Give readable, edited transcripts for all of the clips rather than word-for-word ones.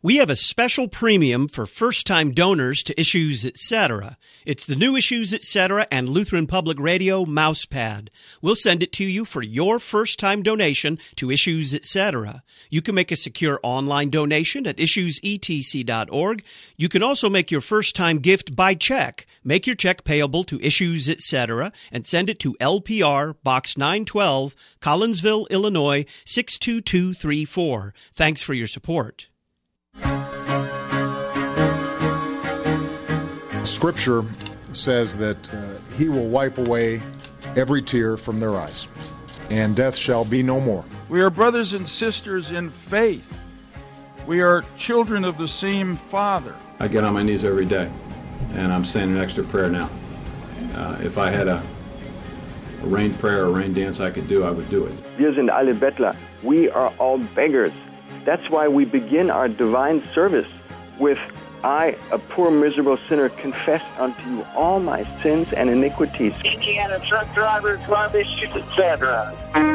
We have a special premium for first-time donors to Issues Etc. It's the new Issues Etc. and Lutheran Public Radio mousepad. We'll send it to you for your first-time donation to Issues Etc. You can make a secure online donation at issuesetc.org. You can also make your first-time gift by check. Make your check payable to Issues Etc. and send it to LPR Box 912, Collinsville, Illinois 62234. Thanks for your support. Scripture says that he will wipe away every tear from their eyes, and death shall be no more. We are brothers and sisters in faith. We are children of the same Father. I get on my knees every day, and I'm saying an extra prayer now. If I had a rain prayer or rain dance I could do, I would do it. Wir sind alle Bettler. We are all beggars. That's why we begin our divine service with, I, a poor miserable sinner, confess unto you all my sins and iniquities. Indiana truck drivers love Issues Etc.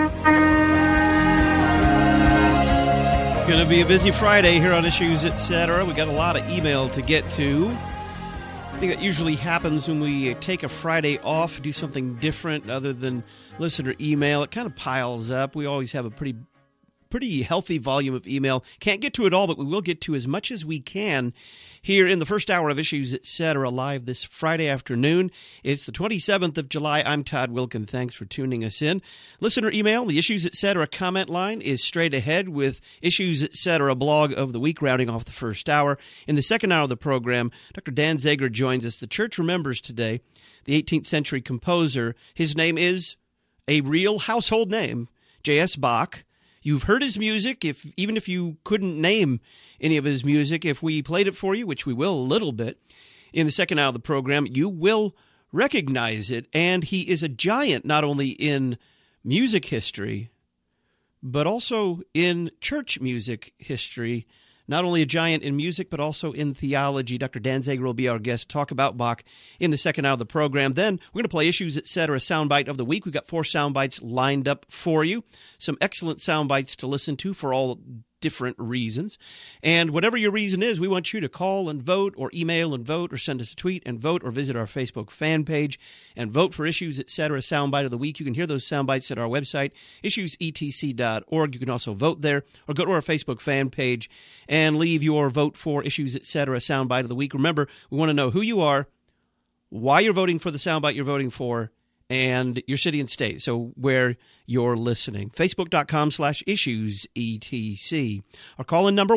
It's going to be a busy Friday here on Issues Etc. We got a lot of email to get to. I think that usually happens when we take a Friday off, do something different other than listener email. It kind of piles up. We always have a pretty healthy volume of email. Can't get to it all, but we will get to as much as we can here in the first hour of Issues Etc. live this Friday afternoon. It's the 27th of July. I'm Todd Wilkin. Thanks for tuning us in. Listener email, the Issues Etc. comment line is straight ahead with Issues Etc. blog of the week rounding off the first hour. In the second hour of the program, Dr. Dan Zager joins us. The church remembers today the 18th century composer. His name is a real household name, J.S. Bach. You've heard his music, even if you couldn't name any of his music. If we played it for you, which we will a little bit, in the second hour of the program, you will recognize it. And he is a giant not only in music history, but also in church music history. Not only a giant in music, but also in theology. Dr. Dan Zager will be our guest, talk about Bach in the second hour of the program. Then we're going to play Issues Etc. soundbite of the week. We've got 4 soundbites lined up for you. Some excellent soundbites to listen to for all different reasons. And whatever your reason is, we want you to call and vote or email and vote or send us a tweet and vote or visit our Facebook fan page and vote for Issues Etc. soundbite of the week. You can hear those soundbites at our website, issuesetc.org. You can also vote there or go to our Facebook fan page and leave your vote for Issues Etc. soundbite of the week. Remember, we want to know who you are, why you're voting for the soundbite you're voting for, and your city and state, so where you're listening. Facebook.com/issuesetc. Our call-in number,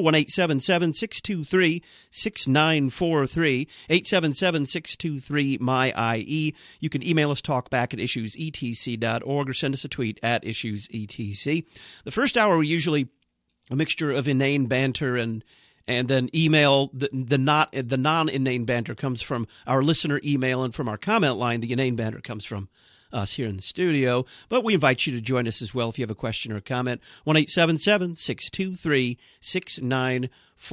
1-877-623-6943, 877-623-MY-IE. You can email us, talkback at issuesetc.org, or send us a tweet at issuesetc. The first hour, we usually a mixture of inane banter and then email. The non-inane banter comes from our listener email, and from our comment line, the inane banter comes from us here in the studio. But we invite you to join us as well if you have a question or a comment. 1-877-623-6943.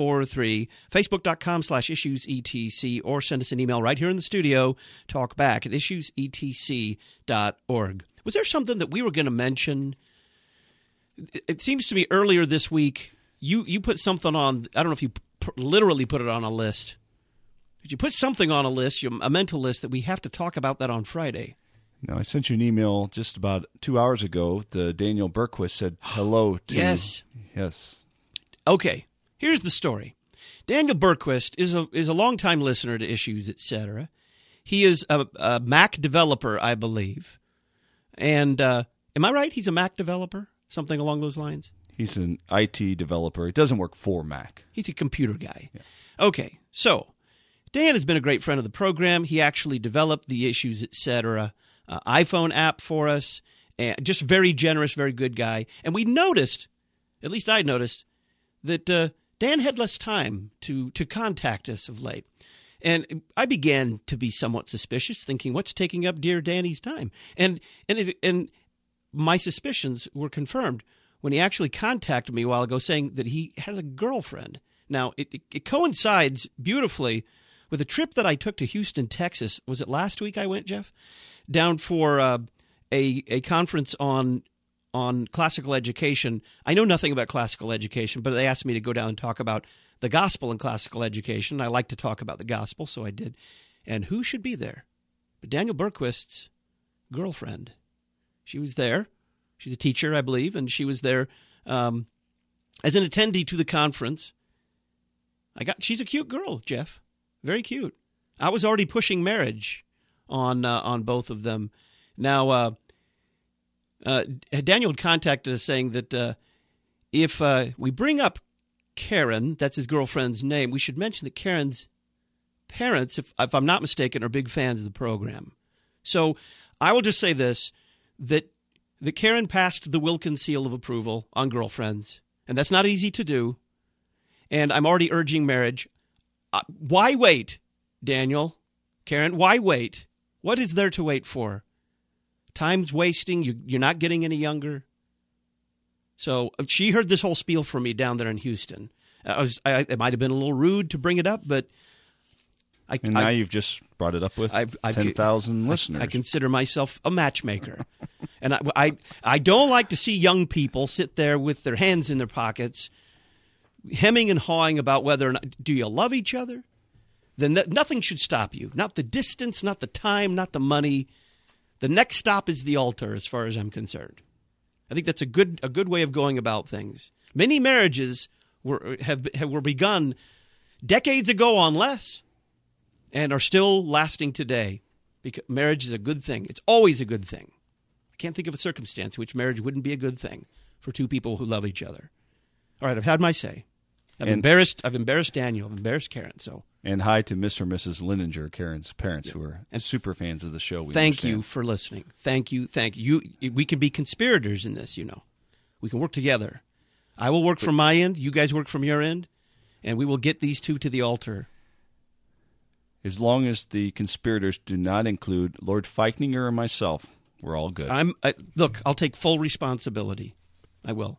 Facebook.com/issuesetc, or send us an email right here in the studio, talkback at issuesetc.org. Was there something that we were going to mention? It seems to me earlier this week, you put something on. I don't know if you literally put it on a list. But you put something on a list, a mental list, that we have to talk about that on Friday. No, I sent you an email just about 2 hours ago. Daniel Berquist said hello to Yes. Yes. Okay, here's the story. Daniel Berquist is a longtime listener to Issues Etc. He is a Mac developer, I believe. And am I right? He's a Mac developer? Something along those lines? He's an IT developer. He doesn't work for Mac. He's a computer guy. Yeah. Okay, so Dan has been a great friend of the program. He actually developed the Issues Etc. iPhone app for us. And just very generous, very good guy. And we noticed, at least I noticed, that Dan had less time to contact us of late. And I began to be somewhat suspicious, thinking, what's taking up dear Danny's time? And my suspicions were confirmed when he actually contacted me a while ago saying that he has a girlfriend. Now, it coincides beautifully with a trip that I took to Houston, Texas. Was it last week I went, Jeff? Down for a conference on on classical education. I know nothing about classical education, but they asked me to go down and talk about the gospel in classical education. I like to talk about the gospel, so I did. And who should be there? But Daniel Bergquist's girlfriend. She was there. She's a teacher, I believe, and she was there as an attendee to the conference. She's a cute girl, Jeff. Very cute. I was already pushing marriage on both of them. Now, Daniel had contacted us saying that if we bring up Karen, that's his girlfriend's name, we should mention that Karen's parents, if I'm not mistaken, are big fans of the program. So I will just say this, that Karen passed the Wilkins seal of approval on girlfriends, and that's not easy to do. And I'm already urging marriage. Why wait, Daniel? Karen, why wait? What is there to wait for? Time's wasting. You're not getting any younger. So she heard this whole spiel from me down there in Houston. It might have been a little rude to bring it up, but now you've just brought it up with 10,000 listeners. I consider myself a matchmaker. And I don't like to see young people sit there with their hands in their pockets, hemming and hawing about whether or not, do you love each other? Then nothing should stop you. Not the distance, not the time, not the money. The next stop is the altar, as far as I'm concerned. I think that's a good way of going about things. Many marriages were begun decades ago on less, and are still lasting today. Because marriage is a good thing. It's always a good thing. I can't think of a circumstance in which marriage wouldn't be a good thing for two people who love each other. All right, I've had my say. I've embarrassed Daniel. I've embarrassed Karen. And hi to Mr. and Mrs. Linninger, Karen's parents, who are super fans of the show. Thank you for listening. Thank you. We can be conspirators in this, We can work together. I will work from my end. You guys work from your end. And we will get these two to the altar. As long as the conspirators do not include Lord Feichninger or myself, we're all good. Look, I'll take full responsibility. I will.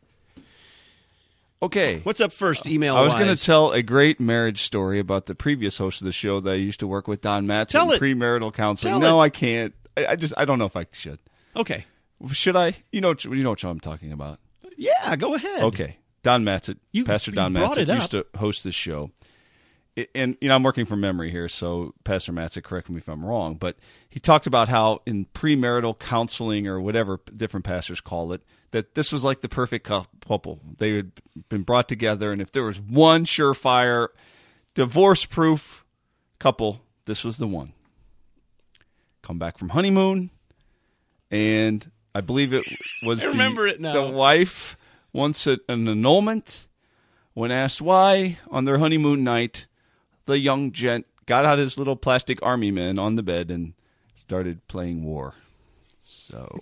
Okay. What's up first, email I was going to tell a great marriage story about the previous host of the show that I used to work with, Don Matz, in premarital counseling. I can't. I don't know if I should. Okay. Should I? You know what I'm talking about. Yeah, go ahead. Okay. Don Matz, Pastor Don Matz used to host this show. And, I'm working from memory here, so Pastor Matz, correct me if I'm wrong, but he talked about how in premarital counseling or whatever different pastors call it, that this was like the perfect couple. They had been brought together, and if there was one surefire, divorce-proof couple, this was the one. Come back from honeymoon, and I believe it was the wife wants an annulment. When asked why, on their honeymoon night, the young gent got out his little plastic army man on the bed and started playing war. So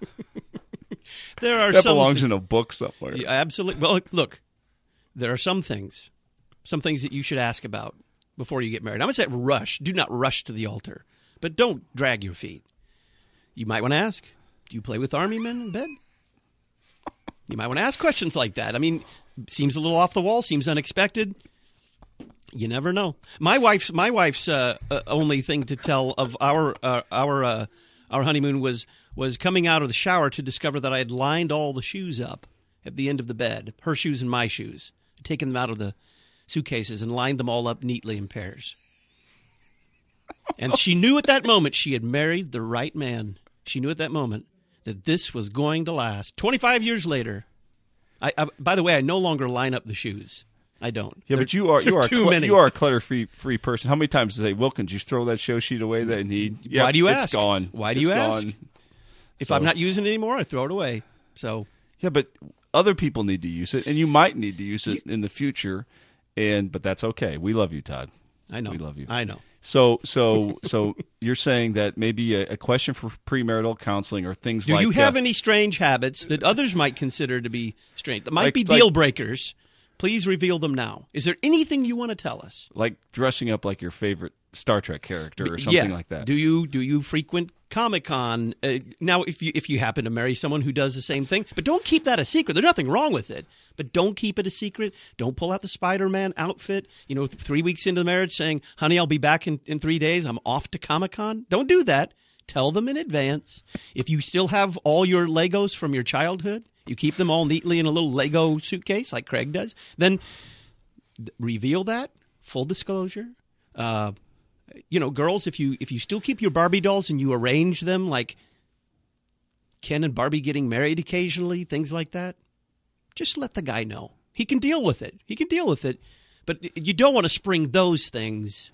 that belongs in a book somewhere. Yeah, absolutely. Well, look, there are some things that you should ask about before you get married. I would say rush. Do not rush to the altar, but don't drag your feet. You might want to ask, do you play with army men in bed? You might want to ask questions like that. I mean, seems a little off the wall, seems unexpected. You never know. My wife's only thing to tell of our honeymoon was coming out of the shower to discover that I had lined all the shoes up at the end of the bed, her shoes and my shoes, taken them out of the suitcases and lined them all up neatly in pairs. And she knew at that moment she had married the right man. She knew at that moment that this was going to last. 25 years later, by the way, I no longer line up the shoes. I don't. Yeah, but you are a clutter-free person. How many times did they say, Wilkins, you throw that show sheet away that you need? Yeah, why do you ask? It's gone. Why do you ask? If I'm not using it anymore, I throw it away. So yeah, but other people need to use it, and you might need to use it in the future. But that's okay. We love you, Todd. I know. We love you. I know. So you're saying that maybe a question for premarital counseling or things like that. Do you have any strange habits that others might consider to be strange? That might be deal breakers. Please reveal them now. Is there anything you want to tell us? Like dressing up like your favorite Star Trek character or something like that. Do you frequent Comic-Con? Now, if you happen to marry someone who does the same thing, but don't keep that a secret. There's nothing wrong with it, but don't keep it a secret. Don't pull out the Spider-Man outfit, 3 weeks into the marriage saying, honey, I'll be back in 3 days. I'm off to Comic-Con. Don't do that. Tell them in advance. If you still have all your Legos from your childhood, you keep them all neatly in a little Lego suitcase like Craig does, then reveal that. Full disclosure. Girls, if you still keep your Barbie dolls and you arrange them like Ken and Barbie getting married occasionally, things like that, just let the guy know. He can deal with it. But you don't want to spring those things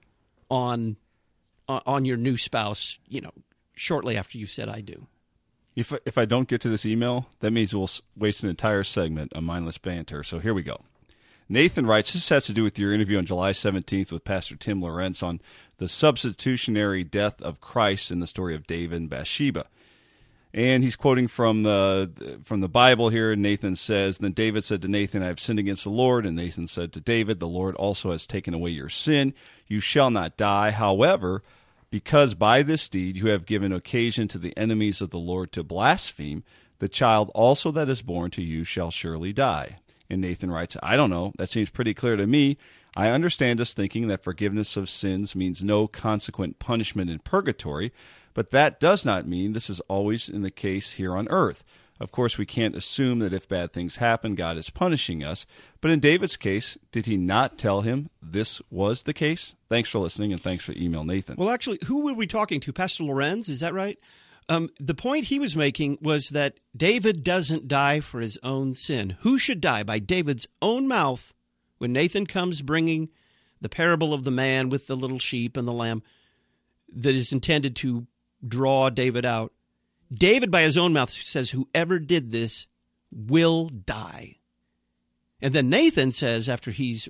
on your new spouse, shortly after you said I do. If I don't get to this email, that means we'll waste an entire segment of mindless banter. So here we go. Nathan writes, this has to do with your interview on July 17th with Pastor Tim Lorenz on the substitutionary death of Christ in the story of David and Bathsheba. And he's quoting from the Bible here. Nathan says, then David said to Nathan, I have sinned against the Lord. And Nathan said to David, the Lord also has taken away your sin. You shall not die. However, because by this deed you have given occasion to the enemies of the Lord to blaspheme, the child also that is born to you shall surely die. And Nathan writes, I don't know. That seems pretty clear to me. I understand us thinking that forgiveness of sins means no consequent punishment in purgatory, but that does not mean this is always in the case here on earth. Of course, we can't assume that if bad things happen, God is punishing us. But in David's case, did he not tell him this was the case? Thanks for listening, and thanks for email, Nathan. Well, actually, who were we talking to? Pastor Lorenz, is that right? The point he was making was that David doesn't die for his own sin. Who should die? By David's own mouth, when Nathan comes bringing the parable of the man with the little sheep and the lamb that is intended to draw David out. David, by his own mouth, says, whoever did this will die. And then Nathan says, after David's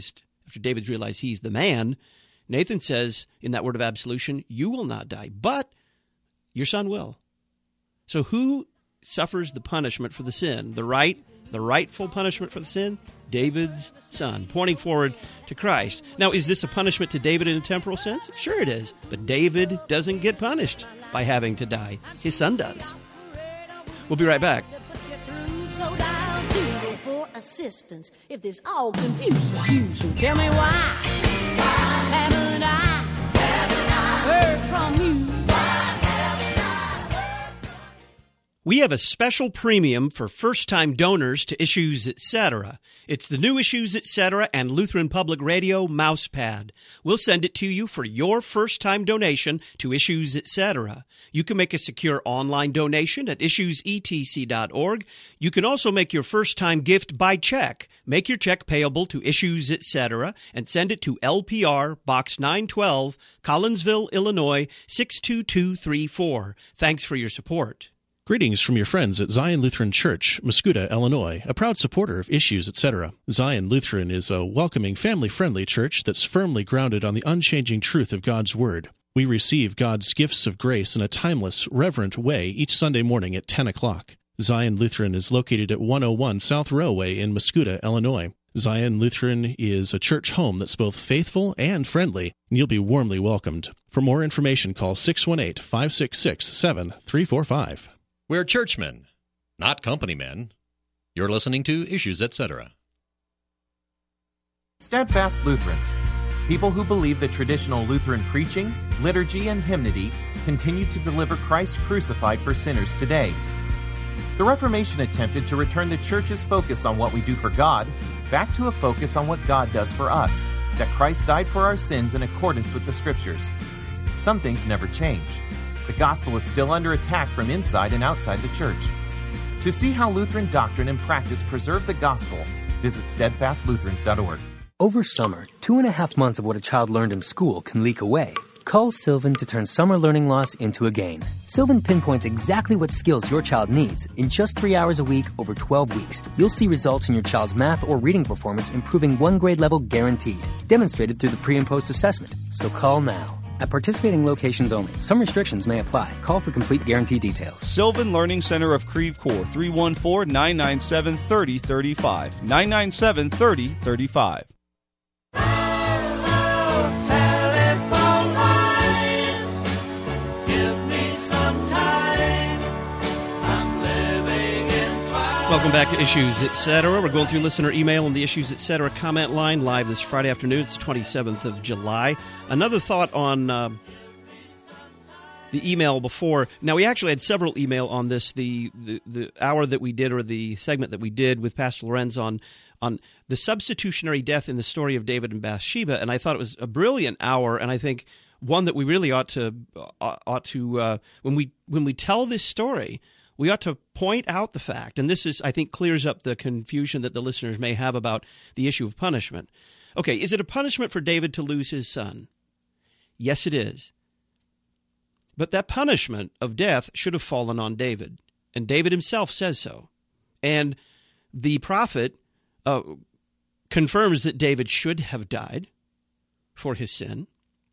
realized he's the man, Nathan says in that word of absolution, you will not die, but your son will. So who suffers the punishment for the sin? The rightful punishment for the sin? David's son, pointing forward to Christ. Now, is this a punishment to David in a temporal sense? Sure it is. But David doesn't get punished by having to die. His son does. We'll be right back. For assistance, if there's all confusion, you should tell me why. Haven't I heard from you? We have a special premium for first-time donors to Issues Etc. It's the new Issues Etc. and Lutheran Public Radio mousepad. We'll send it to you for your first-time donation to Issues Etc. You can make a secure online donation at issuesetc.org. You can also make your first-time gift by check. Make your check payable to Issues Etc. and send it to LPR Box 912, Collinsville, Illinois 62234. Thanks for your support. Greetings from your friends at Zion Lutheran Church, Muscuda, Illinois, a proud supporter of Issues Etc. Zion Lutheran is a welcoming, family-friendly church that's firmly grounded on the unchanging truth of God's Word. We receive God's gifts of grace in a timeless, reverent way each Sunday morning at 10 o'clock. Zion Lutheran is located at 101 South Railway in Muscuda, Illinois. Zion Lutheran is a church home that's both faithful and friendly, and you'll be warmly welcomed. For more information, call 618-566-7345. We're churchmen, not company men. You're listening to Issues Etc. Steadfast Lutherans, people who believe that traditional Lutheran preaching, liturgy, and hymnody continue to deliver Christ crucified for sinners today. The Reformation attempted to return the Church's focus on what we do for God back to a focus on what God does for us, that Christ died for our sins in accordance with the Scriptures. Some things never change. The gospel is still under attack from inside and outside the church. To see how Lutheran doctrine and practice preserve the gospel, visit steadfastlutherans.org. Over summer, 2.5 months of what a child learned in school can leak away. Call Sylvan to turn summer learning loss into a gain. Sylvan pinpoints exactly what skills your child needs. In just 3 hours a week, over 12 weeks, you'll see results in your child's math or reading performance improving 1 grade level guaranteed. Demonstrated through the pre- and post-assessment. So call now. At participating locations only. Some restrictions may apply. Call for complete guarantee details. Sylvan Learning Center of Creve Coeur, 314-997-3035. 997-3035. Welcome back to Issues Etc. We're going through listener email on the Issues Etc. comment line live this Friday afternoon. It's the 27th of July. Another thought on the the email before. Now, we actually had several email on this, the hour that we did, or the segment that we did with Pastor Lorenz on the substitutionary death in the story of David and Bathsheba, and I thought it was a brilliant hour, and I think one that we really ought to when we tell this story, we ought to point out the fact, and this is, I think, clears up the confusion that the listeners may have about the issue of punishment. Okay, is it a punishment for David to lose his son? Yes, it is. But that punishment of death should have fallen on David, and David himself says so. And the prophet confirms that David should have died for his sin.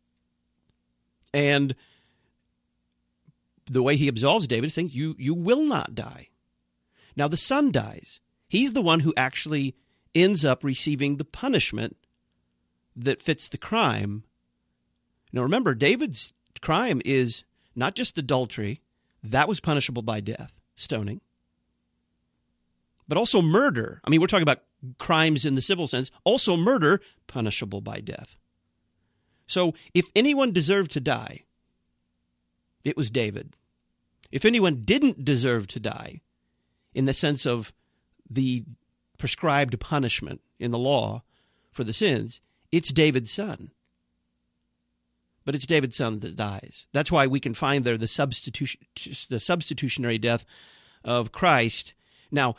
And the way he absolves David is saying, you will not die. Now, the son dies. He's the one who actually ends up receiving the punishment that fits the crime. Now, remember, David's crime is not just adultery. That was punishable by death, stoning. But also murder. I mean, we're talking about crimes in the civil sense. Also murder, punishable by death. So if anyone deserved to die, it was David. If anyone didn't deserve to die, in the sense of the prescribed punishment in the law for the sins, it's David's son. But it's David's son that dies. That's why we can find there the substitutionary death of Christ. Now,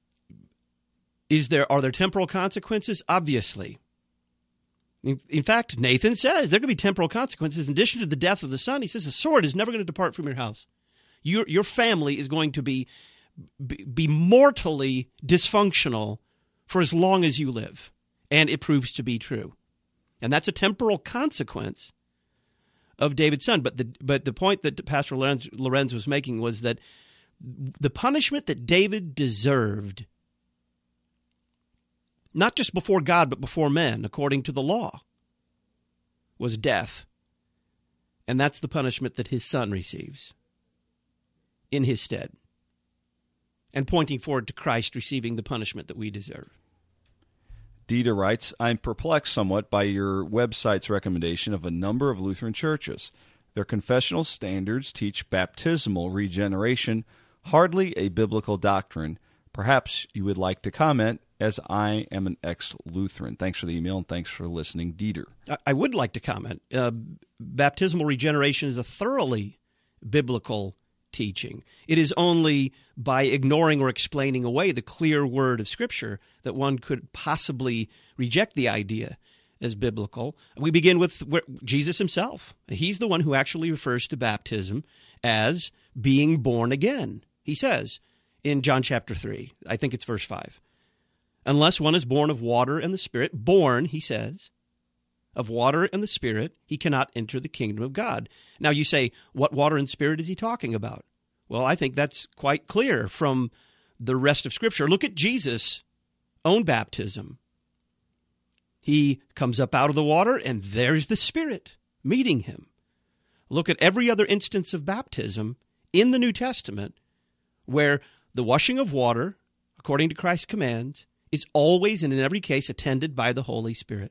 are there temporal consequences? Obviously. In fact, Nathan says there are going to be temporal consequences. In addition to the death of the son, he says the sword is never going to depart from your house. Your family is going to be mortally dysfunctional for as long as you live. And it proves to be true. And that's a temporal consequence of David's son. But the point that Pastor Lorenz was making was that the punishment that David deserved, not just before God, but before men, according to the law, was death. And that's the punishment that his son receives in his stead. And pointing forward to Christ receiving the punishment that we deserve. Dita writes, I'm perplexed somewhat by your website's recommendation of a number of Lutheran churches. Their confessional standards teach baptismal regeneration, hardly a biblical doctrine. Perhaps you would like to comment, as I am an ex-Lutheran. Thanks for the email, and thanks for listening, Dieter. I would like to comment. Baptismal regeneration is a thoroughly biblical teaching. It is only by ignoring or explaining away the clear word of Scripture that one could possibly reject the idea as biblical. We begin with Jesus himself. He's the one who actually refers to baptism as being born again. He says in John chapter 3, I think it's verse 5, unless one is born of water and the Spirit, born, he says, of water and the Spirit, he cannot enter the kingdom of God. Now you say, what water and Spirit is he talking about? Well, I think that's quite clear from the rest of Scripture. Look at Jesus' own baptism. He comes up out of the water, and there's the Spirit meeting him. Look at every other instance of baptism in the New Testament where the washing of water, according to Christ's commands, is always and in every case attended by the Holy Spirit.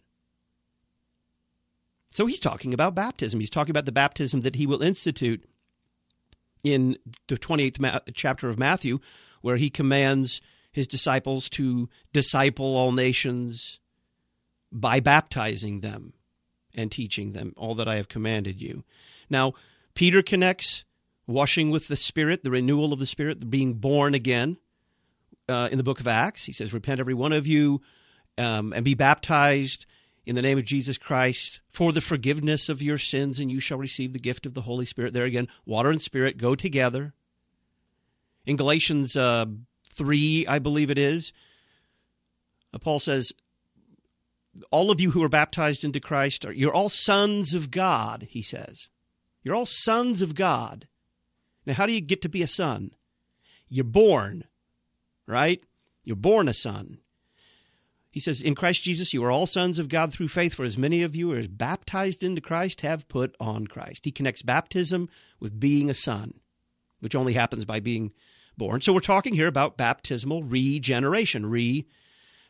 So he's talking about baptism. He's talking about the baptism that he will institute in the 28th chapter of Matthew, where he commands his disciples to disciple all nations by baptizing them and teaching them all that I have commanded you. Now, Peter connects washing with the Spirit, the renewal of the Spirit, the being born again. In the book of Acts, he says, repent every one of you and be baptized in the name of Jesus Christ for the forgiveness of your sins, and you shall receive the gift of the Holy Spirit. There again, water and Spirit go together. In Galatians 3, I believe it is, Paul says, all of you who are baptized into Christ, you're all sons of God, he says. You're all sons of God. Now, how do you get to be a son? You're born, right? You're born a son. He says, in Christ Jesus, you are all sons of God through faith, for as many of you as baptized into Christ have put on Christ. He connects baptism with being a son, which only happens by being born. So we're talking here about baptismal regeneration.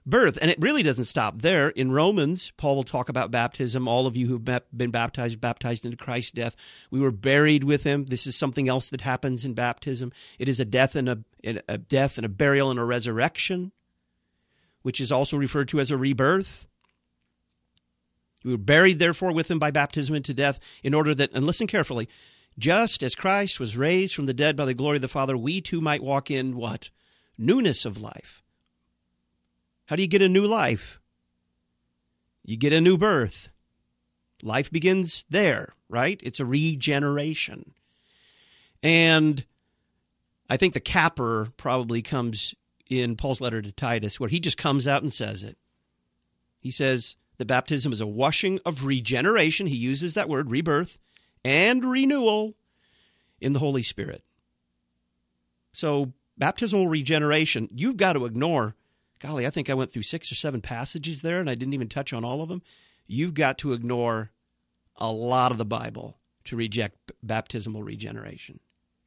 birth. And it really doesn't stop there. In Romans, Paul will talk about baptism. All of you who've been baptized into Christ's death. We were buried with him. This is something else that happens in baptism. It is a death and a death and a burial and a resurrection, which is also referred to as a rebirth. We were buried, therefore, with him by baptism into death, in order that, and listen carefully, just as Christ was raised from the dead by the glory of the Father, we too might walk in what? Newness of life. How do you get a new life? You get a new birth. Life begins there, right? It's a regeneration. And I think the capper probably comes in Paul's letter to Titus, where he just comes out and says it. He says that baptism is a washing of regeneration. He uses that word, rebirth, and renewal in the Holy Spirit. So baptismal regeneration, you've got to ignore, golly, I think I went through 6 or 7 passages there, and I didn't even touch on all of them. You've got to ignore a lot of the Bible to reject baptismal regeneration.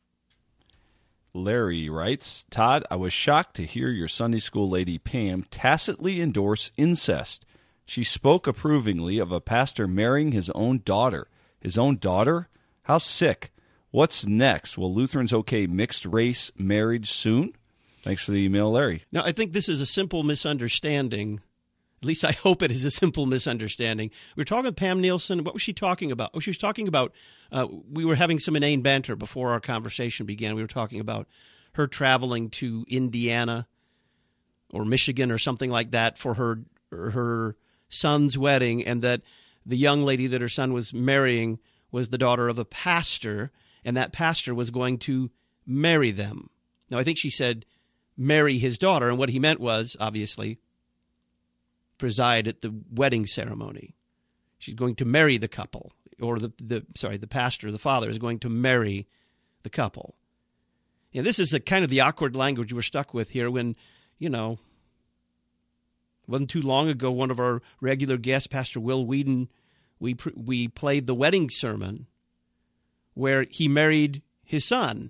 Larry writes, Todd, I was shocked to hear your Sunday school lady Pam tacitly endorse incest. She spoke approvingly of a pastor marrying his own daughter. His own daughter? How sick. What's next? Will Lutherans okay mixed-race marriage soon? Thanks for the email, Larry. Now, I think this is a simple misunderstanding. At least I hope it is a simple misunderstanding. We were talking with Pam Nielsen. What was she talking about? Oh, she was talking about, we were having some inane banter before our conversation began. We were talking about her traveling to Indiana or Michigan or something like that for her son's wedding, and that the young lady that her son was marrying was the daughter of a pastor, and that pastor was going to marry them. Now, I think she said marry his daughter, and what he meant was, obviously, preside at the wedding ceremony. She's going to marry the couple, or the pastor, the father, is going to marry the couple. And this is kind of the awkward language we're stuck with here when, wasn't too long ago, one of our regular guests, Pastor Will Whedon, we played the wedding sermon where he married his son,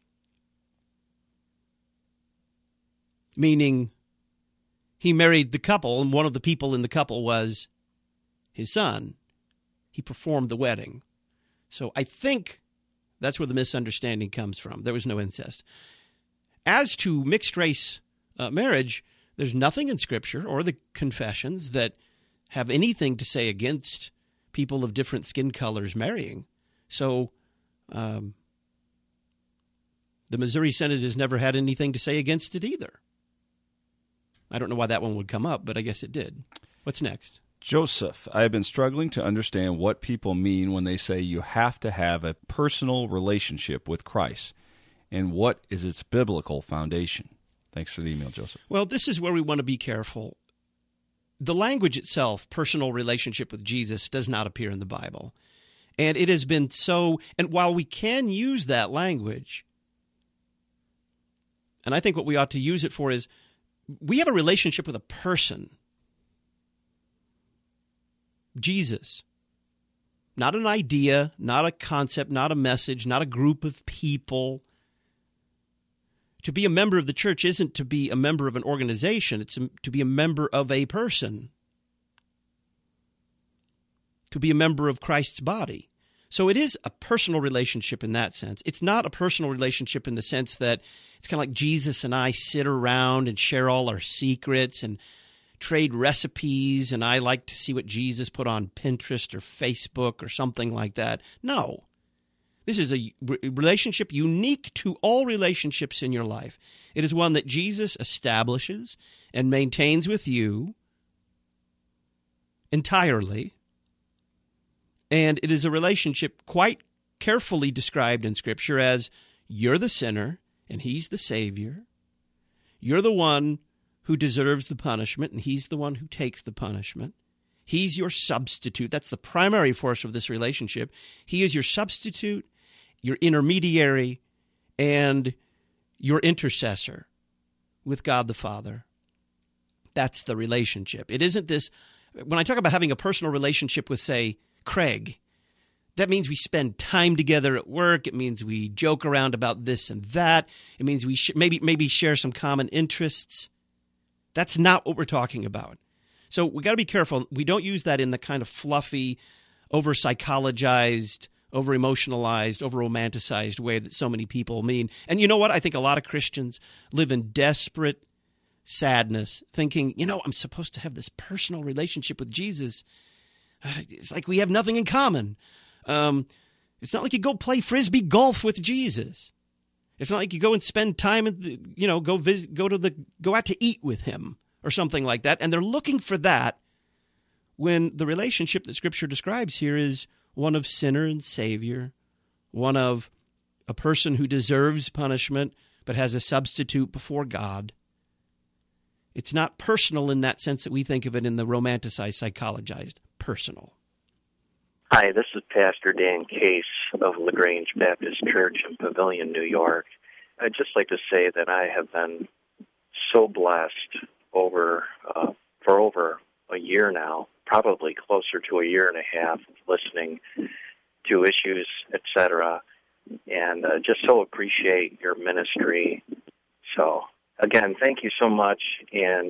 meaning he married the couple, and one of the people in the couple was his son. He performed the wedding. So I think that's where the misunderstanding comes from. There was no incest. As to mixed-race marriage, there's nothing in Scripture or the confessions that have anything to say against people of different skin colors marrying. So the Missouri Synod has never had anything to say against it either. I don't know why that one would come up, but I guess it did. What's next? Joseph, I have been struggling to understand what people mean when they say you have to have a personal relationship with Christ, and what is its biblical foundation. Thanks for the email, Joseph. Well, this is where we want to be careful. The language itself, personal relationship with Jesus, does not appear in the Bible. And it has been so, and while we can use that language, and I think what we ought to use it for is, we have a relationship with a person, Jesus. Not an idea, not a concept, not a message, not a group of people. To be a member of the church isn't to be a member of an organization. It's to be a member of a person. To be a member of Christ's body. So it is a personal relationship in that sense. It's not a personal relationship in the sense that it's kind of like Jesus and I sit around and share all our secrets and trade recipes, and I like to see what Jesus put on Pinterest or Facebook or something like that. No. This is a relationship unique to all relationships in your life. It is one that Jesus establishes and maintains with you entirely. And it is a relationship quite carefully described in Scripture as you're the sinner and he's the Savior. You're the one who deserves the punishment and he's the one who takes the punishment. He's your substitute. That's the primary force of this relationship. He is your substitute, your intermediary, and your intercessor with God the Father. That's the relationship. It isn't this, when I talk about having a personal relationship with, say, Craig, that means we spend time together at work. It means we joke around about this and that. It means we maybe share some common interests. That's not what we're talking about. So we got to be careful. We don't use that in the kind of fluffy, over-psychologized, over-emotionalized, over-romanticized way that so many people mean. And you know what? I think a lot of Christians live in desperate sadness, thinking, I'm supposed to have this personal relationship with Jesus. It's like we have nothing in common. It's not like you go play Frisbee golf with Jesus. It's not like you go and spend time, go out to eat with him or something like that. And they're looking for that when the relationship that Scripture describes here is one of sinner and Savior, one of a person who deserves punishment but has a substitute before God. It's not personal in that sense that we think of it in the romanticized, psychologized personal. Hi, this is Pastor Dan Case of LaGrange Baptist Church in Pavilion, New York. I'd just like to say that I have been so blessed for over a year now, probably closer to a year and a half, listening to Issues, etc., and just so appreciate your ministry. So, again, thank you so much, and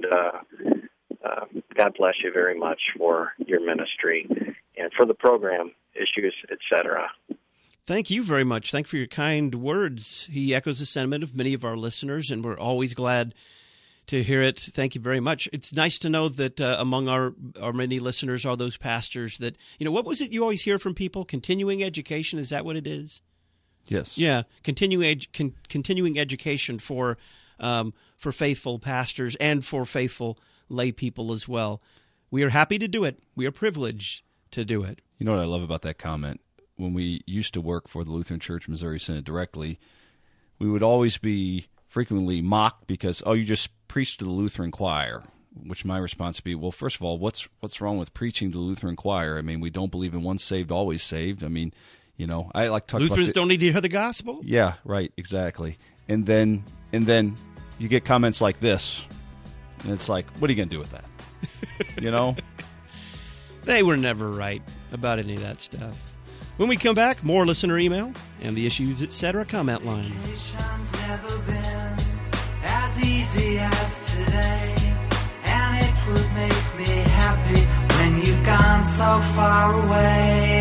God bless you very much for your ministry and for the program, Issues, etc. Thank you very much. Thank you for your kind words. He echoes the sentiment of many of our listeners, and we're always glad to hear it. Thank you very much. It's nice to know that among our many listeners are those pastors that, what was it you always hear from people? Continuing education, is that what it is? Yes. Yeah, continuing education for faithful pastors and for faithful lay people as well. We are happy to do it. We are privileged to do it. You know what I love about that comment? When we used to work for the Lutheran Church Missouri Synod directly, we would always be frequently mocked because, you just preach to the Lutheran choir, which my response would be, well, first of all, what's wrong with preaching to the Lutheran choir? I mean, we don't believe in once saved, always saved. I mean, I like to talk Lutherans don't need to hear the gospel? Yeah, right, exactly. And then you get comments like this, and it's like, what are you going to do with that? They were never right about any of that stuff. When we come back, more listener email and the Issues, etc. comment line. Never been as easy as today, and it would make me happy when you've gone so far away.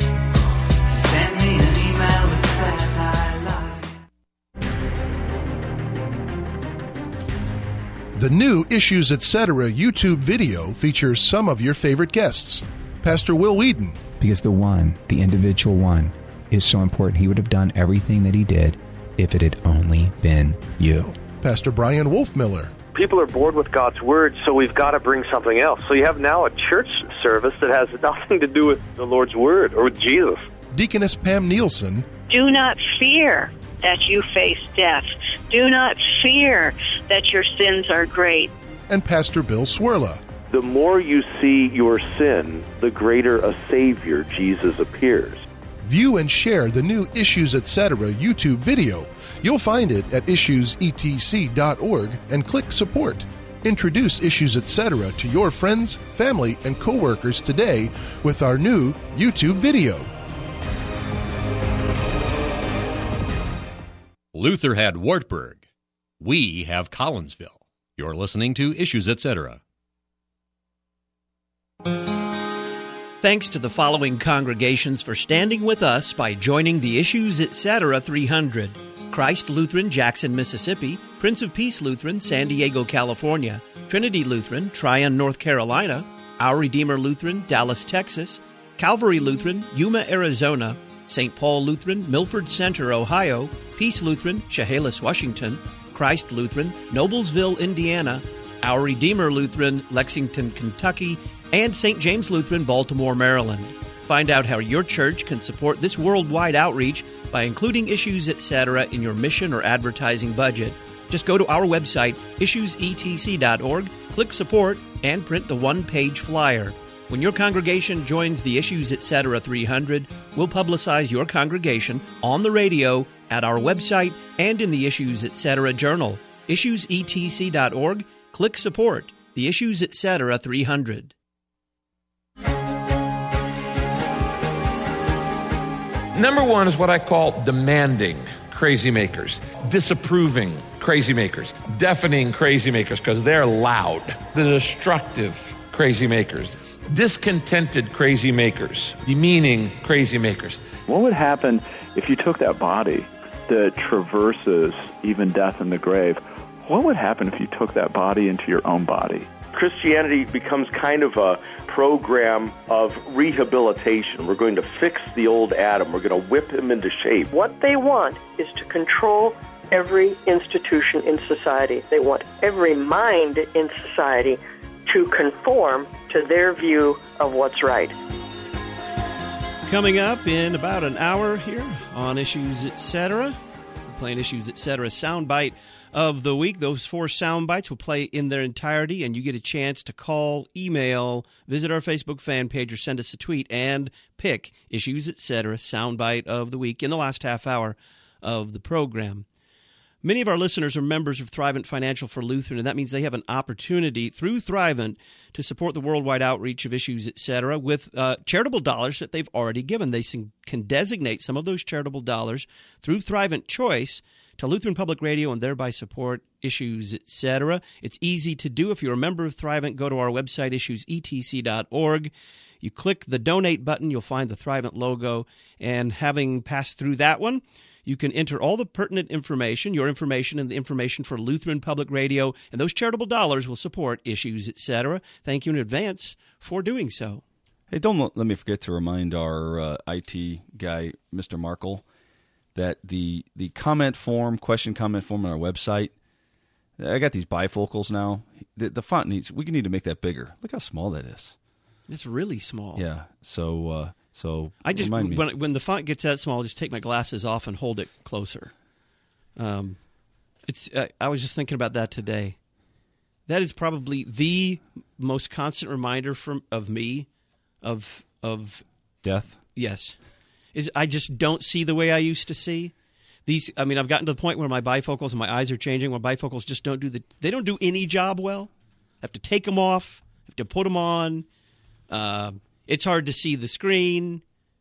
Send me an email that says I love you. The new Issues, Etc. YouTube video features some of your favorite guests. Pastor Will Whedon. Because the individual one, is so important. He would have done everything that he did if it had only been you. Pastor Brian Wolfmiller. People are bored with God's Word, so we've got to bring something else. So you have now a church service that has nothing to do with the Lord's Word or with Jesus. Deaconess Pam Nielsen. Do not fear that you face death. Do not fear that your sins are great. And Pastor Bill Swirla. The more you see your sin, the greater a Savior, Jesus, appears. View and share the new Issues, Etc. YouTube video. You'll find it at issuesetc.org and click Support. Introduce Issues, Etc. to your friends, family, and co-workers today with our new YouTube video. Luther had Wartburg. We have Collinsville. You're listening to Issues, Etc. Thanks to the following congregations for standing with us by joining the Issues, Etc. 300. Christ Lutheran, Jackson, Mississippi. Prince of Peace Lutheran, San Diego, California. Trinity Lutheran, Tryon, North Carolina. Our Redeemer Lutheran, Dallas, Texas. Calvary Lutheran, Yuma, Arizona. St. Paul Lutheran, Milford Center, Ohio. Peace Lutheran, Chehalis, Washington. Christ Lutheran, Noblesville, Indiana. Our Redeemer Lutheran, Lexington, Kentucky. And St. James Lutheran, Baltimore, Maryland. Find out how your church can support this worldwide outreach by including Issues, Etc. in your mission or advertising budget. Just go to our website, issuesetc.org, click Support, and print the one-page flyer. When your congregation joins the Issues, Etc. 300, we'll publicize your congregation on the radio, at our website, and in the Issues, Etc. journal. issuesetc.org, click Support, the Issues, Etc. 300. Number one is what I call demanding. crazy makers, disapproving crazy makers, deafening crazy makers because they're loud, the destructive crazy makers, discontented crazy makers, demeaning crazy makers. What would happen if you took that body that traverses even death and the grave? What would happen if you took that body into your own body? Christianity becomes kind of a program of rehabilitation. We're going to fix the old Adam. We're going to whip him into shape. What they want is to control every institution in society. They want every mind in society to conform to their view of what's right. Coming up in about an hour here on Issues Etc. We're playing Issues Etc. soundbite of the week. Those 4 sound bites will play in their entirety, and you get a chance to call, email, visit our Facebook fan page, or send us a tweet and pick Issues Etc. soundbite of the week in the last half hour of the program. Many of our listeners are members of Thrivent Financial for Lutheran, and that means they have an opportunity through Thrivent to support the worldwide outreach of Issues Etc. with charitable dollars that they've already given. They can designate some of those charitable dollars through Thrivent Choice to Lutheran Public Radio and thereby support Issues Etc. It's easy to do. If you're a member of Thrivent, go to our website, issuesetc.org. You click the donate button, you'll find the Thrivent logo, and having passed through that one, you can enter all the pertinent information, your information and the information for Lutheran Public Radio, and those charitable dollars will support Issues Etc. Thank you in advance for doing so. Hey, don't let me forget to remind our IT guy, Mr. Markle, that the comment form, question comment form on our website, I got these bifocals now. The font we need to make that bigger. Look how small that is. It's really small. Yeah. So I just remind me. when the font gets that small, I just take my glasses off and hold it closer. I was just thinking about that today. That is probably the most constant reminder of me of death. Yes, is I just don't see the way I used to see. I've gotten to the point where my bifocals and my eyes are changing. My bifocals just don't do any job well. I have to take them off. I have to put them on. It's hard to see the screen.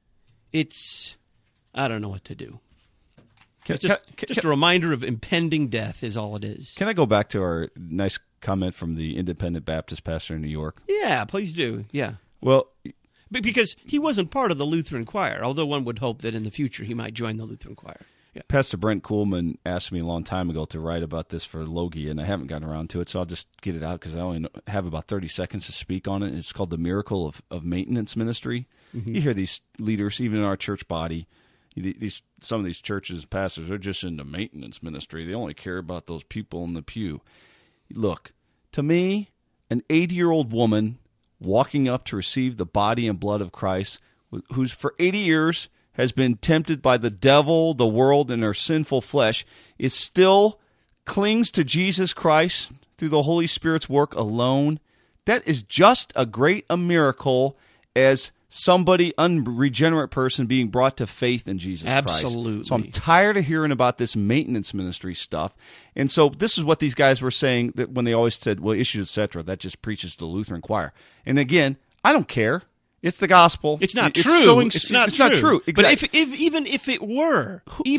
I don't know what to do. Just a reminder of impending death is all it is. Can I go back to our nice comment from the Independent Baptist pastor in New York? Yeah, please do. Yeah. Well, because he wasn't part of the Lutheran choir, although one would hope that in the future he might join the Lutheran choir. Yeah. Pastor Brent Kuhlman asked me a long time ago to write about this for Logie, and I haven't gotten around to it, so I'll just get it out because I only have about 30 seconds to speak on it. It's called The Miracle of Maintenance Ministry. Mm-hmm. You hear these leaders, even in our church body, some of these churches, pastors, are just into maintenance ministry. They only care about those people in the pew. Look, to me, an 80-year-old woman walking up to receive the body and blood of Christ, who's for 80 years has been tempted by the devil, the world, and her sinful flesh, is still clings to Jesus Christ through the Holy Spirit's work alone. That is just as great a miracle as somebody, unregenerate person, being brought to faith in Jesus Christ. Absolutely. So I'm tired of hearing about this maintenance ministry stuff. And so this is what these guys were saying that when they always said, well, Issues, etc., that just preaches to the Lutheran choir. And again, I don't care. It's the gospel. It's not true. It's not true. Exactly. But even if it were.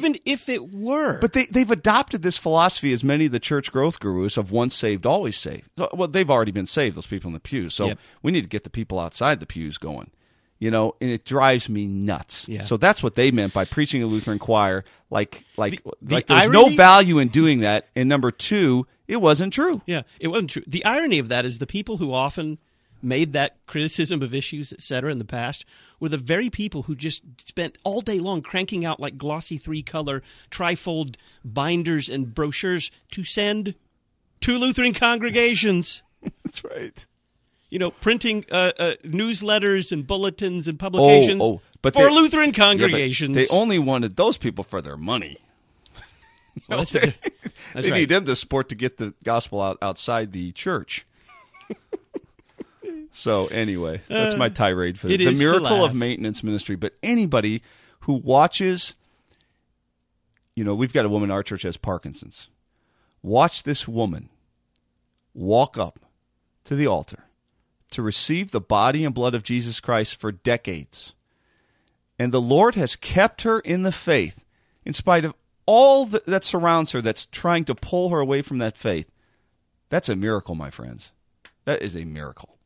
But they've adopted this philosophy, as many of the church growth gurus, of once saved, always saved. Well, they've already been saved, those people in the pews. So we need to get the people outside the pews going. And it drives me nuts. Yeah. So that's what they meant by preaching a Lutheran choir. Like there's no value in doing that. And number two, it wasn't true. Yeah, it wasn't true. The irony of that is the people who often made that criticism of Issues, etc., in the past were the very people who just spent all day long cranking out like glossy 3-color trifold binders and brochures to send to Lutheran congregations. That's right. Printing newsletters and bulletins and publications for Lutheran congregations. They only wanted those people for their money. Well, they right. need them to support to get the gospel outside the church. So anyway, that's my tirade for the miracle of maintenance ministry. But anybody who watches, we've got a woman in our church that has Parkinson's. Watch this woman walk up to the altar to receive the body and blood of Jesus Christ for decades. And the Lord has kept her in the faith in spite of all that surrounds her that's trying to pull her away from that faith, that's a miracle, my friends. That is a miracle.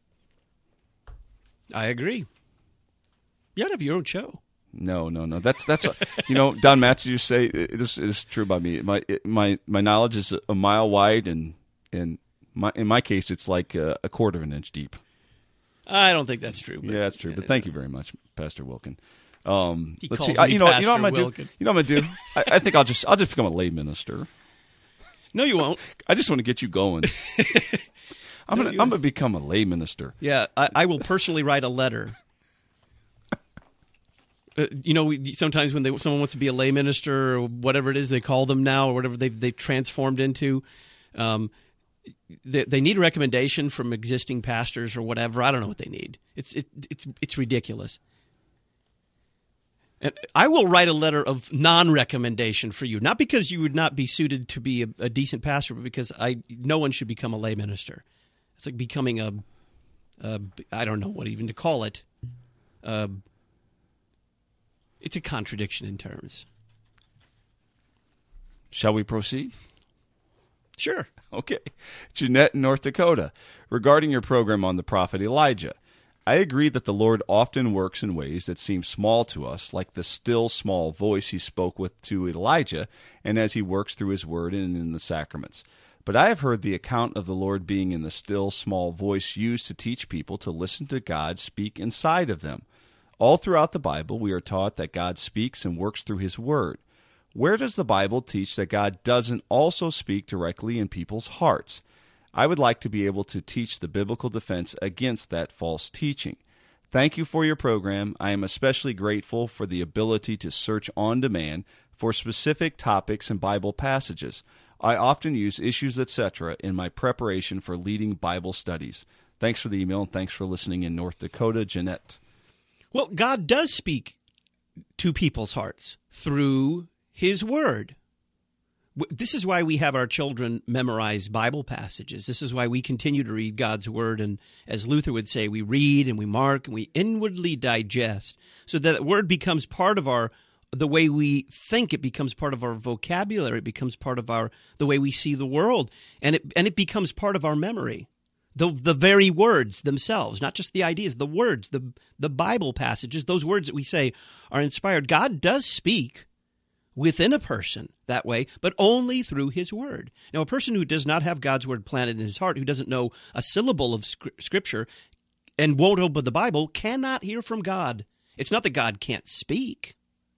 I agree. You ought to have your own show. No. That's Don Matz, you say this is true about me. My knowledge is a mile wide, and in my case, it's like a quarter of an inch deep. I don't think that's true. Yeah, that's true. But thank you very much, Pastor Wilkin. Let's see. You know what I'm gonna do? You know what I'm gonna do? I think I'll just become a lay minister. No, you won't. I just want to get you going. I'm gonna become a lay minister. Yeah, I will personally write a letter. Sometimes when someone wants to be a lay minister or whatever it is they call them now, or whatever they've transformed into, they need a recommendation from existing pastors or whatever. I don't know what they need. It's ridiculous. And I will write a letter of non-recommendation for you, not because you would not be suited to be a decent pastor, but because no one should become a lay minister. It's like becoming I don't know what even to call it. It's a contradiction in terms. Shall we proceed? Sure. Okay. Jeanette in North Dakota, regarding your program on the prophet Elijah. I agree that the Lord often works in ways that seem small to us, like the still small voice he spoke with to Elijah, and as he works through his word and in the sacraments. But I have heard the account of the Lord being in the still small voice used to teach people to listen to God speak inside of them. All throughout the Bible, we are taught that God speaks and works through his word. Where does the Bible teach that God doesn't also speak directly in people's hearts? I would like to be able to teach the biblical defense against that false teaching. Thank you for your program. I am especially grateful for the ability to search on demand for specific topics and Bible passages. I often use issues, etc. in my preparation for leading Bible studies. Thanks for the email, and thanks for listening in North Dakota, Jeanette. Well, God does speak to people's hearts through his word. This is why we have our children memorize Bible passages. This is why we continue to read God's word. And as Luther would say, we read and we mark and we inwardly digest, so that the word becomes part of the way we think. It becomes part of our vocabulary. It becomes part of the way we see the world. And it becomes part of our memory. The very words themselves, not just the ideas, the words, the Bible passages, those words that we say are inspired. God does speak within a person that way, but only through his word. Now, a person who does not have God's word planted in his heart, who doesn't know a syllable of Scripture and won't open the Bible, cannot hear from God. It's not that God can't speak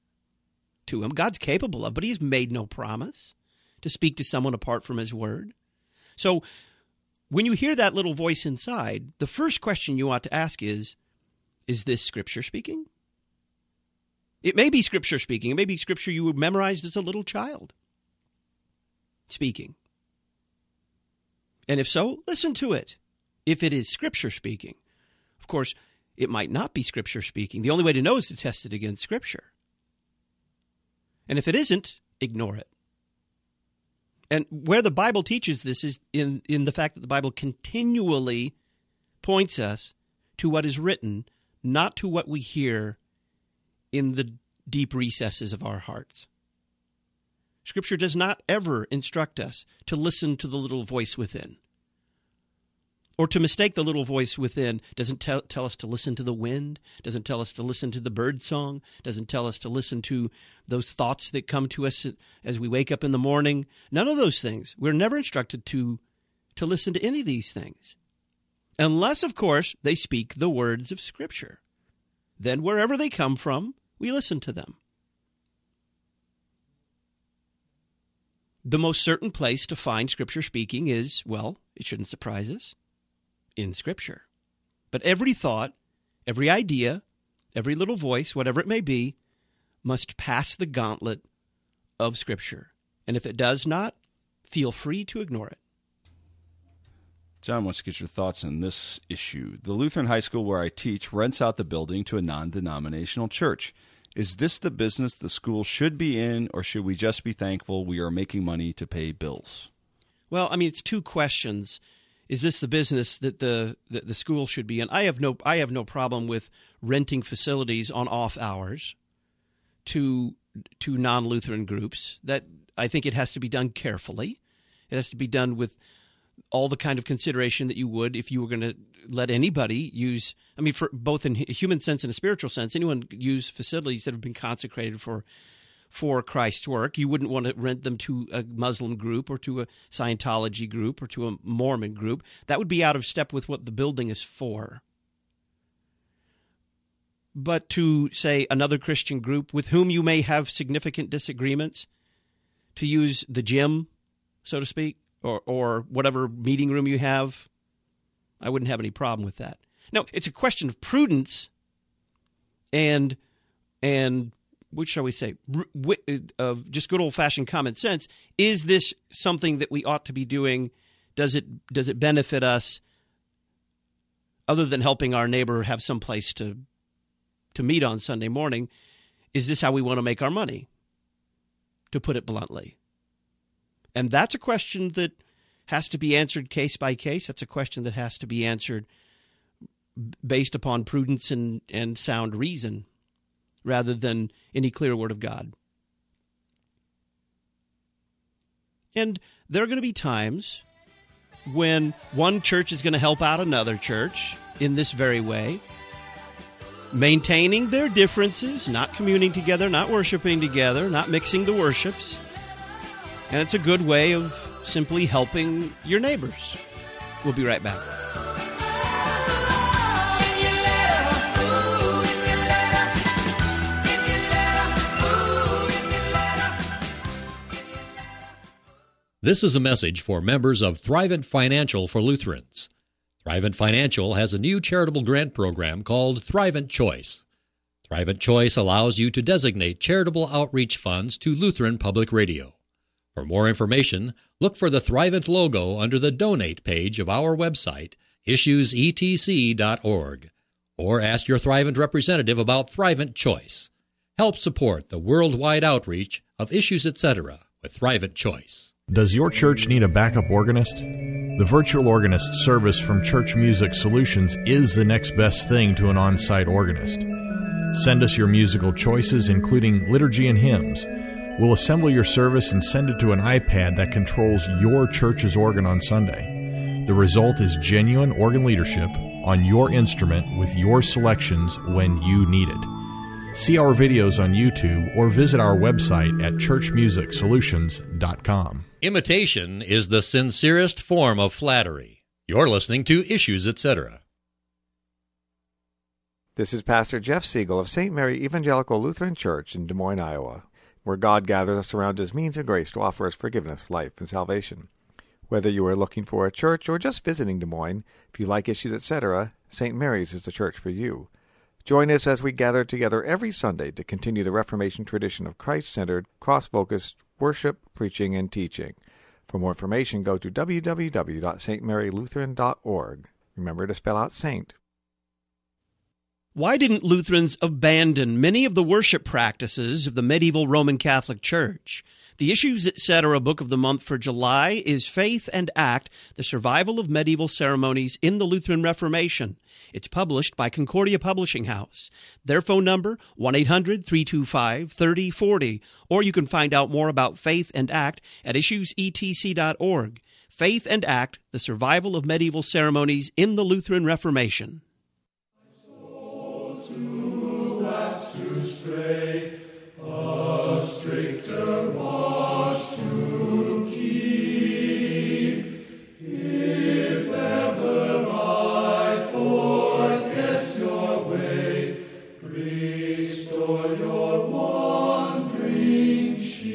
to him. God's capable of, but he's made no promise to speak to someone apart from his word. So when you hear that little voice inside, the first question you ought to ask is this Scripture speaking? It may be Scripture speaking. It may be Scripture you memorized as a little child speaking. And if so, listen to it. If it is Scripture speaking, of course, it might not be Scripture speaking. The only way to know is to test it against Scripture. And if it isn't, ignore it. And where the Bible teaches this is in the fact that the Bible continually points us to what is written, not to what we hear in the deep recesses of our hearts. Scripture does not ever instruct us to listen to the little voice within, or to mistake the little voice within. Doesn't tell us to listen to the wind, doesn't tell us to listen to the bird song, doesn't tell us to listen to those thoughts that come to us as we wake up in the morning. None of those things. We're never instructed to listen to any of these things, unless, of course, they speak the words of Scripture. Then wherever they come from, we listen to them. The most certain place to find Scripture speaking is, well, it shouldn't surprise us, in Scripture. But every thought, every idea, every little voice, whatever it may be, must pass the gauntlet of Scripture. And if it does not, feel free to ignore it. John wants to get your thoughts on this issue. The Lutheran high school where I teach rents out the building to a non-denominational church. Is this the business the school should be in, or should we just be thankful we are making money to pay bills? Well, I mean, it's two questions. Is this the business that the school should be in? I have no problem with renting facilities on off hours to non-Lutheran groups. That I think it has to be done carefully. It has to be done with all the kind of consideration that you would if you were going to let anybody use, I mean, for both in a human sense and a spiritual sense, anyone use facilities that have been consecrated for Christ's work. You wouldn't want to rent them to a Muslim group or to a Scientology group or to a Mormon group. That would be out of step with what the building is for. But to, say, another Christian group with whom you may have significant disagreements, to use the gym, so to speak, or whatever meeting room you have, I wouldn't have any problem with that. Now, it's a question of prudence and what shall we say, of just good old-fashioned common sense. Is this something that we ought to be doing? Does it benefit us other than helping our neighbor have some place to meet on Sunday morning? Is this how we want to make our money, to put it bluntly? And that's a question that has to be answered case by case. That's a question that has to be answered based upon prudence and sound reason rather than any clear word of God. And there are going to be times when one church is going to help out another church in this very way, maintaining their differences, not communing together, not worshiping together, not mixing the worships. And it's a good way of simply helping your neighbors. We'll be right back. This is a message for members of Thrivent Financial for Lutherans. Thrivent Financial has a new charitable grant program called Thrivent Choice. Thrivent Choice allows you to designate charitable outreach funds to Lutheran Public Radio. For more information, look for the Thrivent logo under the Donate page of our website, issuesetc.org, or ask your Thrivent representative about Thrivent Choice. Help support the worldwide outreach of Issues Etc. with Thrivent Choice. Does your church need a backup organist? The virtual organist service from Church Music Solutions is the next best thing to an on-site organist. Send us your musical choices, including liturgy and hymns. We'll assemble your service and send it to an iPad that controls your church's organ on Sunday. The result is genuine organ leadership on your instrument with your selections when you need it. See our videos on YouTube or visit our website at churchmusicsolutions.com. Imitation is the sincerest form of flattery. You're listening to Issues Etc. This is Pastor Jeff Siegel of St. Mary Evangelical Lutheran Church in Des Moines, Iowa, where God gathers us around His means of grace to offer us forgiveness, life, and salvation. Whether you are looking for a church or just visiting Des Moines, if you like Issues, etc., St. Mary's is the church for you. Join us as we gather together every Sunday to continue the Reformation tradition of Christ-centered, cross-focused worship, preaching, and teaching. For more information, go to www.stmarylutheran.org. Remember to spell out saint. Why didn't Lutherans abandon many of the worship practices of the medieval Roman Catholic Church? The Issues Etc. book of the month for July is Faith and Act, the Survival of Medieval Ceremonies in the Lutheran Reformation. It's published by Concordia Publishing House. Their phone number, 1-800-325-3040. Or you can find out more about Faith and Act at issuesetc.org. Faith and Act, the Survival of Medieval Ceremonies in the Lutheran Reformation. To stray, a stricter watch to keep. If ever I forget your way, restore your wandering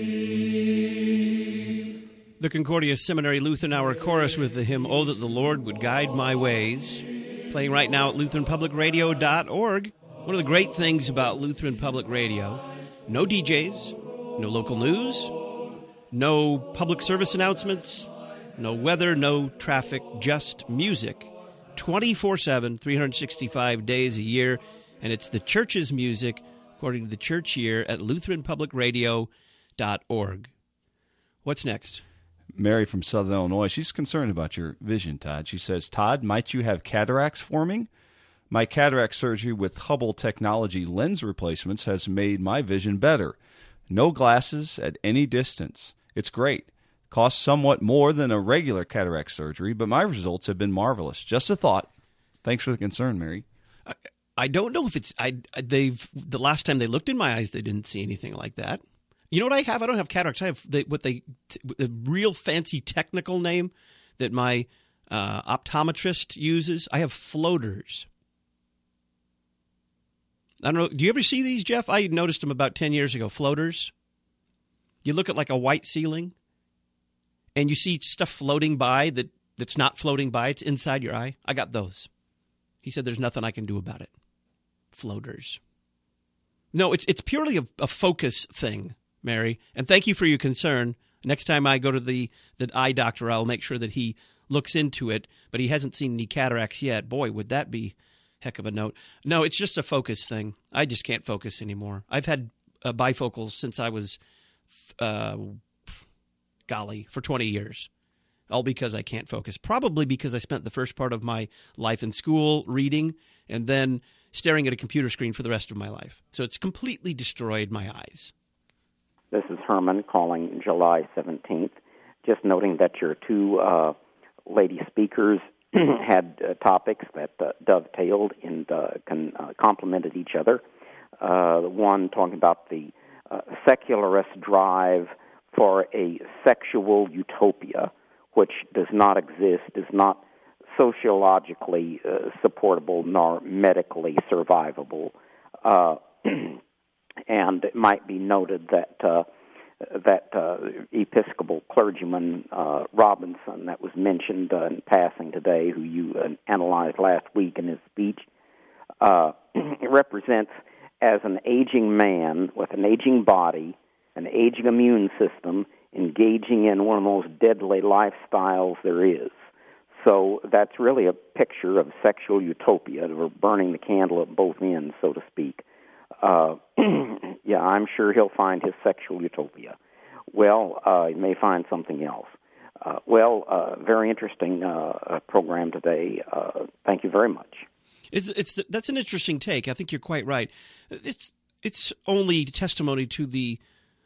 sheep. The Concordia Seminary Lutheran Hour Chorus with the hymn, "Oh, that the Lord would guide my ways," playing right now at LutheranPublicRadio.org. One of the great things about Lutheran Public Radio, no DJs, no local news, no public service announcements, no weather, no traffic, just music, 24/7, 365 days a year, and it's the church's music, according to the church year, at LutheranPublicRadio.org. What's next? Mary from Southern Illinois, she's concerned about your vision, Todd. She says, Todd, might you have cataracts forming? My cataract surgery with Hubble technology lens replacements has made my vision better. No glasses at any distance. It's great. Costs somewhat more than a regular cataract surgery, but my results have been marvelous. Just a thought. Thanks for the concern, Mary. I don't know if it's the last time they looked in my eyes, they didn't see anything like that. You know what I have? I don't have cataracts. I have the real fancy technical name that my optometrist uses. I have floaters. I don't know. Do you ever see these, Jeff? I noticed them about 10 years ago. Floaters. You look at like a white ceiling, and you see stuff floating by that's not floating by. It's inside your eye. I got those. He said there's nothing I can do about it. Floaters. No, it's purely a focus thing, Mary. And thank you for your concern. Next time I go to the eye doctor, I'll make sure that he looks into it. But he hasn't seen any cataracts yet. Boy, would that be heck of a note. No, it's just a focus thing. I just can't focus anymore. I've had bifocals since I was, for 20 years. All because I can't focus. Probably because I spent the first part of my life in school reading and then staring at a computer screen for the rest of my life. So it's completely destroyed my eyes. This is Herman calling July 17th. Just noting that your two lady speakers had topics that dovetailed and complemented each other. One talking about the secularist drive for a sexual utopia, which does not exist, is not sociologically supportable nor medically survivable. And it might be noted that Episcopal clergyman Robinson, that was mentioned in passing today, who you analyzed last week in his speech, represents as an aging man with an aging body, an aging immune system, engaging in one of the most deadly lifestyles there is. So that's really a picture of sexual utopia, or burning the candle at both ends, so to speak. Yeah, I'm sure he'll find his sexual utopia. Well, he may find something else. Very interesting program today. Thank you very much. That's an interesting take. I think you're quite right. It's only testimony to the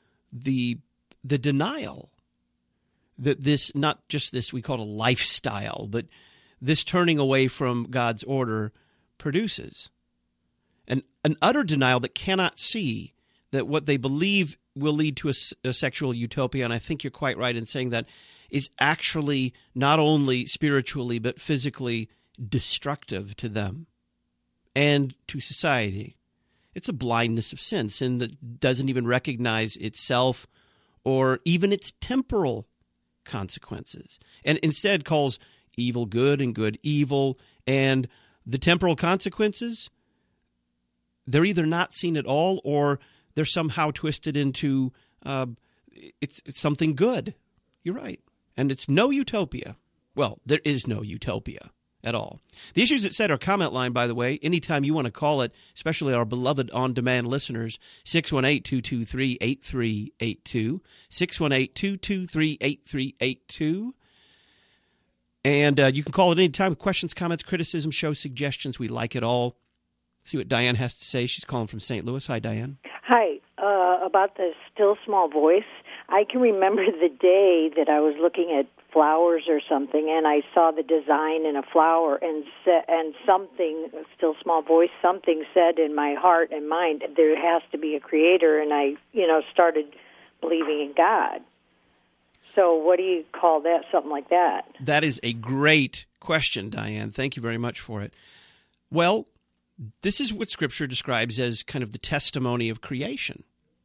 denial that this, not just this we call it a lifestyle, but this turning away from God's order produces. An utter denial that cannot see that what they believe will lead to a sexual utopia, and I think you're quite right in saying that, is actually not only spiritually but physically destructive to them and to society. It's a blindness of sin that doesn't even recognize itself or even its temporal consequences, and instead calls evil good and good evil, and the temporal consequences, they're either not seen at all or they're somehow twisted into it's something good. You're right. And it's no utopia. Well, there is no utopia at all. The Issues Etc. comment line, by the way, anytime you want to call it, especially our beloved on-demand listeners, 618-223-8382, 618-223-8382. And you can call it any time with questions, comments, criticism, show suggestions. We like it all. See what Diane has to say. She's calling from St. Louis. Hi, Diane. Hi. About the still small voice, I can remember the day that I was looking at flowers or something, and I saw the design in a flower, and something, still small voice, something said in my heart and mind, there has to be a creator, and I, started believing in God. So what do you call that, something like that? That is a great question, Diane. Thank you very much for it. Well, this is what Scripture describes as kind of the testimony of creation.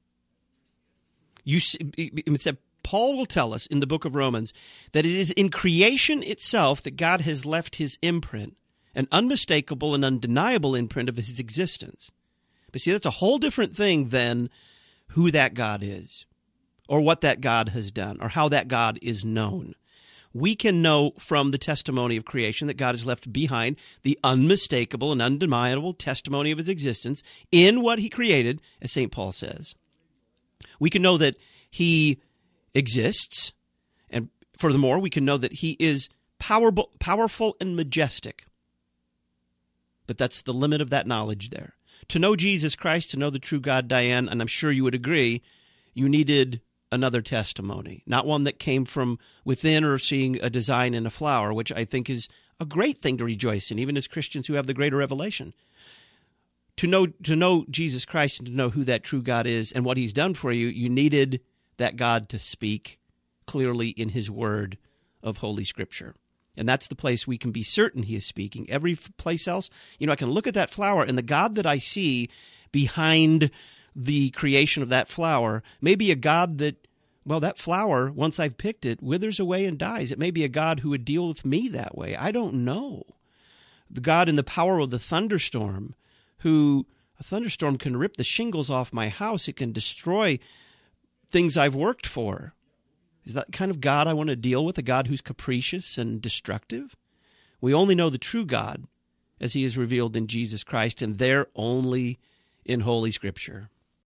Paul will tell us in the book of Romans that it is in creation itself that God has left his imprint, an unmistakable and undeniable imprint of his existence. But see, that's a whole different thing than who that God is, or what that God has done, or how that God is known. We can know from the testimony of creation that God has left behind the unmistakable and undeniable testimony of his existence in what he created, as St. Paul says. We can know that he exists, and furthermore, we can know that he is powerful and majestic. But that's the limit of that knowledge there. To know Jesus Christ, to know the true God, Diane, and I'm sure you would agree, you needed another testimony, not one that came from within or seeing a design in a flower, which I think is a great thing to rejoice in, even as Christians who have the greater revelation. To know Jesus Christ and to know who that true God is and what he's done for you, you needed that God to speak clearly in his word of Holy Scripture. And that's the place we can be certain he is speaking. Every place else, I can look at that flower, and the God that I see behind the creation of that flower may be a God that, that flower, once I've picked it, withers away and dies. It may be a God who would deal with me that way. I don't know. The God in the power of the thunderstorm, a thunderstorm can rip the shingles off my house. It can destroy things I've worked for. Is that kind of God I want to deal with, a God who's capricious and destructive? We only know the true God as he is revealed in Jesus Christ, and there only in Holy Scripture.